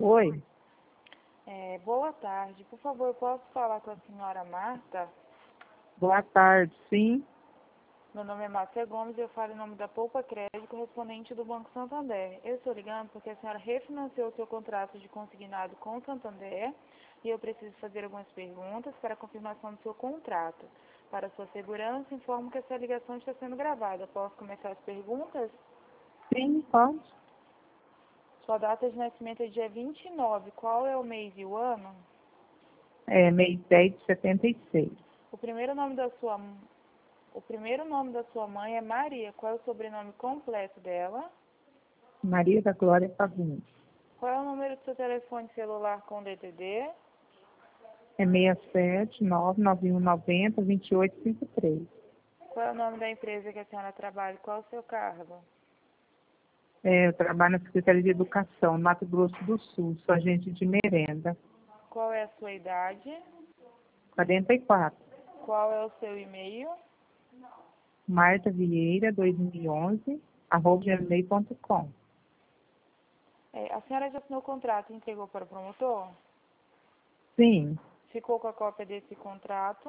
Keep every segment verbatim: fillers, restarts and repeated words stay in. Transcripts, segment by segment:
Oi, É, boa tarde. Por favor, eu posso falar com a senhora Marta? boa tarde, sim. Meu nome é Márcia Gomes e eu falo em nome da Poupa Crédito, correspondente do Banco Santander. Eu estou ligando porque a senhora refinanciou o seu contrato de consignado com o Santander e eu preciso fazer algumas perguntas para a confirmação do seu contrato. Para sua segurança, informo que essa ligação está sendo gravada. Posso começar as perguntas? Sim, pode. Sua data de nascimento é dia vinte e nove. Qual é o mês e o ano? É, mês dez de setenta e seis. O primeiro nome da sua O primeiro nome da sua mãe é Maria. Qual é o sobrenome completo dela? Maria da Glória Fagundes. Qual é o número do seu telefone celular com D D D? É seis sete nove nove um nove zero dois oito cinco três. Qual é o nome da empresa que a senhora trabalha? Qual é o seu cargo? É, eu trabalho na Secretaria de Educação, no Mato Grosso do Sul, sou agente de merenda. Qual é a sua idade? quarenta e quatro. Qual é o seu e-mail? Marta Vieira, dois mil e onze, arroba gmail ponto com. É, a senhora já assinou o contrato e entregou para o promotor? Sim, Ficou com a cópia desse contrato?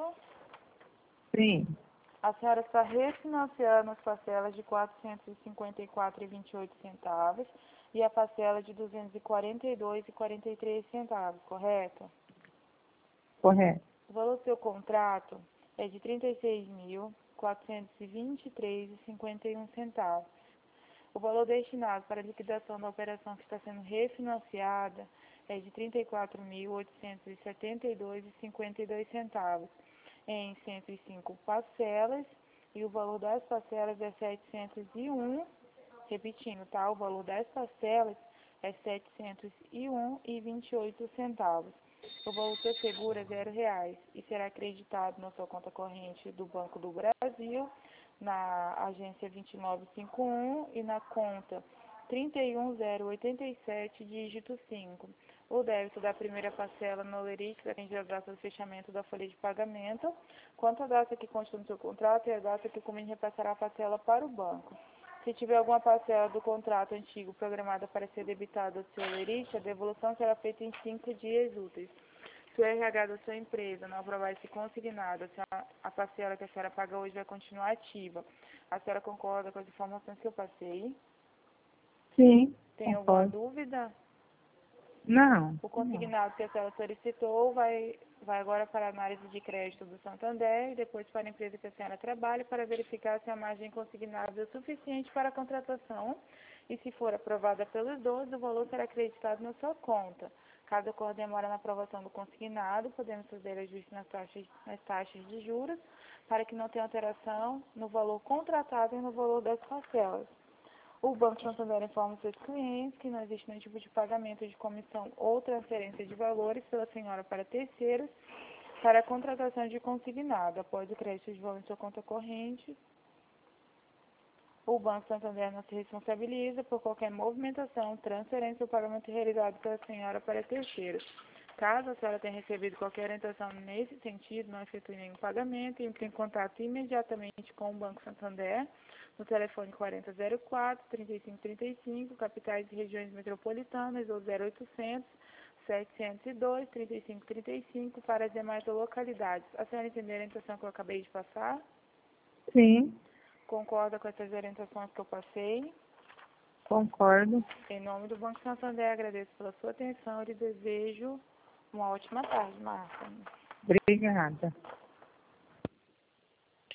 sim, A senhora está refinanciando as parcelas de quatrocentos e cinquenta e quatro reais e vinte e oito centavos e a parcela de duzentos e quarenta e dois reais e quarenta e três centavos, correto? correto. O valor do seu contrato é de trinta e seis mil, quatrocentos e vinte e três reais e cinquenta e um centavos. O valor destinado para a liquidação da operação que está sendo refinanciada é de trinta e quatro mil, oitocentos e setenta e dois reais e cinquenta e dois centavos em cento e cinco parcelas e o valor das parcelas é setecentos e um, repetindo, tá? O valor das parcelas é setecentos e um reais e vinte e oito centavos. O valor do seguro é zero reais e será acreditado na sua conta corrente do Banco do Brasil, na agência dois nove cinco um e na conta trinta e um zero oitenta e sete, dígito cinco. O débito da primeira parcela no Lerite atende a data do fechamento da folha de pagamento. Quanto à data que consta no seu contrato, é a data que o convênio repassará a parcela para o banco. Se tiver alguma parcela do contrato antigo programada para ser debitada ao seu Lerite, a devolução será feita em cinco dias úteis. Se o R H da sua empresa não aprovar esse consignado, a, a parcela que a senhora paga hoje vai continuar ativa. A senhora concorda com as informações que eu passei? Sim, Tem alguma concordo. dúvida? Não, O não. consignado que a senhora solicitou vai, vai agora para a análise de crédito do Santander e depois para a empresa que a senhora trabalha para verificar se a margem consignada é suficiente para a contratação e, se for aprovada pelos dois, o valor será acreditado na sua conta. Caso ocorra demora na aprovação do consignado, podemos fazer ajuste nas taxas, nas taxas de juros para que não tenha alteração no valor contratado e no valor das parcelas. O Banco Santander informa os seus clientes que não existe nenhum tipo de pagamento de comissão ou transferência de valores pela senhora para terceiros para a contratação de consignado. Após o crédito de valor em sua conta corrente, o Banco Santander não se responsabiliza por qualquer movimentação, transferência ou pagamento realizado pela senhora para terceiros. Caso a senhora tenha recebido qualquer orientação nesse sentido, não efetue nenhum pagamento e entre em contato imediatamente com o Banco Santander no telefone quarenta zero quatro, trinta e cinco trinta e cinco, capitais e regiões metropolitanas, ou zero oitocentos, setecentos e dois, trinta e cinco trinta e cinco para as demais localidades. A senhora entendeu a orientação que eu acabei de passar? Sim, Concorda com essas orientações que eu passei? concordo. Em nome do Banco Santander, agradeço pela sua atenção e lhe desejo uma ótima tarde, Marta. Obrigada.